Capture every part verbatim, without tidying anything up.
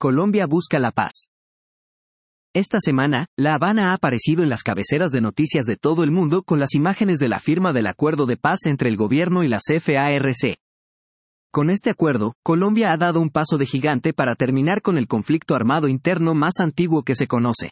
Colombia busca la paz. Esta semana, La Habana ha aparecido en las cabeceras de noticias de todo el mundo con las imágenes de la firma del acuerdo de paz entre el gobierno y las F A R C. Con este acuerdo, Colombia ha dado un paso de gigante para terminar con el conflicto armado interno más antiguo que se conoce.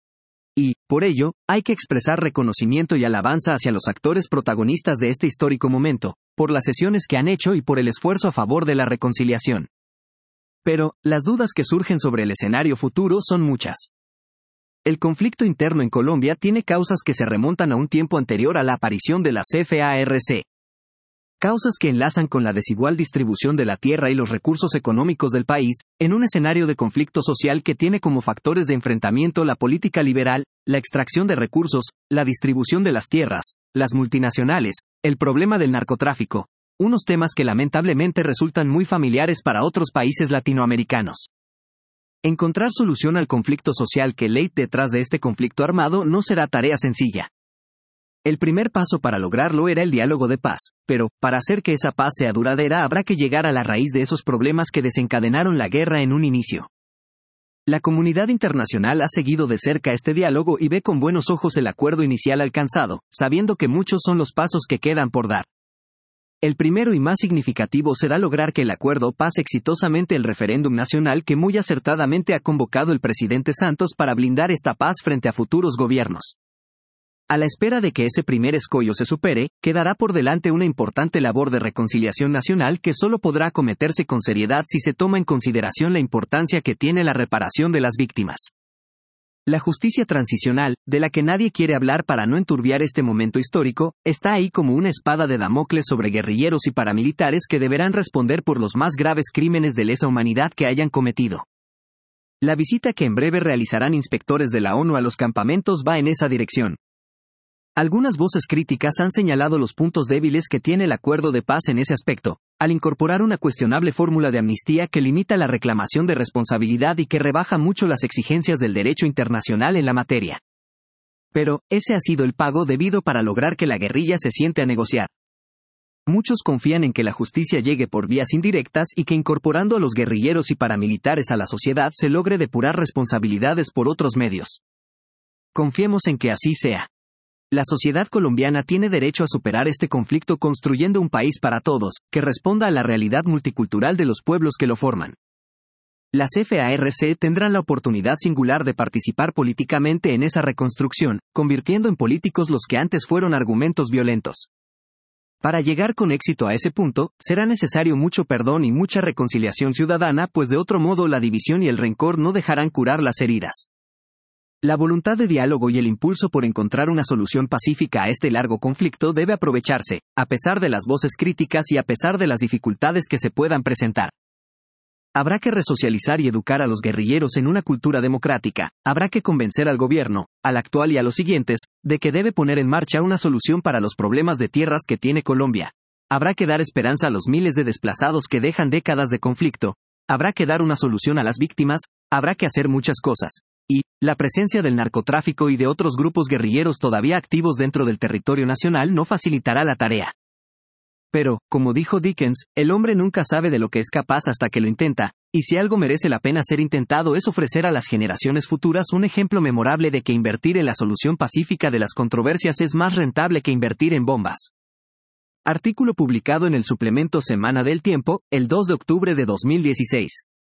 Y, por ello, hay que expresar reconocimiento y alabanza hacia los actores protagonistas de este histórico momento, por las sesiones que han hecho y por el esfuerzo a favor de la reconciliación. Pero, las dudas que surgen sobre el escenario futuro son muchas. El conflicto interno en Colombia tiene causas que se remontan a un tiempo anterior a la aparición de las F A R C. Causas que enlazan con la desigual distribución de la tierra y los recursos económicos del país, en un escenario de conflicto social que tiene como factores de enfrentamiento la política liberal, la extracción de recursos, la distribución de las tierras, las multinacionales, el problema del narcotráfico, unos temas que lamentablemente resultan muy familiares para otros países latinoamericanos. Encontrar solución al conflicto social que late detrás de este conflicto armado no será tarea sencilla. El primer paso para lograrlo era el diálogo de paz, pero, para hacer que esa paz sea duradera habrá que llegar a la raíz de esos problemas que desencadenaron la guerra en un inicio. La comunidad internacional ha seguido de cerca este diálogo y ve con buenos ojos el acuerdo inicial alcanzado, sabiendo que muchos son los pasos que quedan por dar. El primero y más significativo será lograr que el acuerdo pase exitosamente el referéndum nacional que muy acertadamente ha convocado el presidente Santos para blindar esta paz frente a futuros gobiernos. A la espera de que ese primer escollo se supere, quedará por delante una importante labor de reconciliación nacional que solo podrá acometerse con seriedad si se toma en consideración la importancia que tiene la reparación de las víctimas. La justicia transicional, de la que nadie quiere hablar para no enturbiar este momento histórico, está ahí como una espada de Damocles sobre guerrilleros y paramilitares que deberán responder por los más graves crímenes de lesa humanidad que hayan cometido. La visita que en breve realizarán inspectores de la ONU a los campamentos va en esa dirección. Algunas voces críticas han señalado los puntos débiles que tiene el acuerdo de paz en ese aspecto, al incorporar una cuestionable fórmula de amnistía que limita la reclamación de responsabilidad y que rebaja mucho las exigencias del derecho internacional en la materia. Pero, ese ha sido el pago debido para lograr que la guerrilla se siente a negociar. Muchos confían en que la justicia llegue por vías indirectas y que incorporando a los guerrilleros y paramilitares a la sociedad se logre depurar responsabilidades por otros medios. Confiemos en que así sea. La sociedad colombiana tiene derecho a superar este conflicto construyendo un país para todos, que responda a la realidad multicultural de los pueblos que lo forman. Las F A R C tendrán la oportunidad singular de participar políticamente en esa reconstrucción, convirtiendo en políticos los que antes fueron argumentos violentos. Para llegar con éxito a ese punto, será necesario mucho perdón y mucha reconciliación ciudadana, pues de otro modo la división y el rencor no dejarán curar las heridas. La voluntad de diálogo y el impulso por encontrar una solución pacífica a este largo conflicto debe aprovecharse, a pesar de las voces críticas y a pesar de las dificultades que se puedan presentar. Habrá que resocializar y educar a los guerrilleros en una cultura democrática, habrá que convencer al gobierno, al actual y a los siguientes, de que debe poner en marcha una solución para los problemas de tierras que tiene Colombia. Habrá que dar esperanza a los miles de desplazados que dejan décadas de conflicto, habrá que dar una solución a las víctimas, habrá que hacer muchas cosas. Y, la presencia del narcotráfico y de otros grupos guerrilleros todavía activos dentro del territorio nacional no facilitará la tarea. Pero, como dijo Dickens, el hombre nunca sabe de lo que es capaz hasta que lo intenta, y si algo merece la pena ser intentado es ofrecer a las generaciones futuras un ejemplo memorable de que invertir en la solución pacífica de las controversias es más rentable que invertir en bombas. Artículo publicado en el suplemento Semana del Tiempo, el dos de octubre de dos mil dieciséis.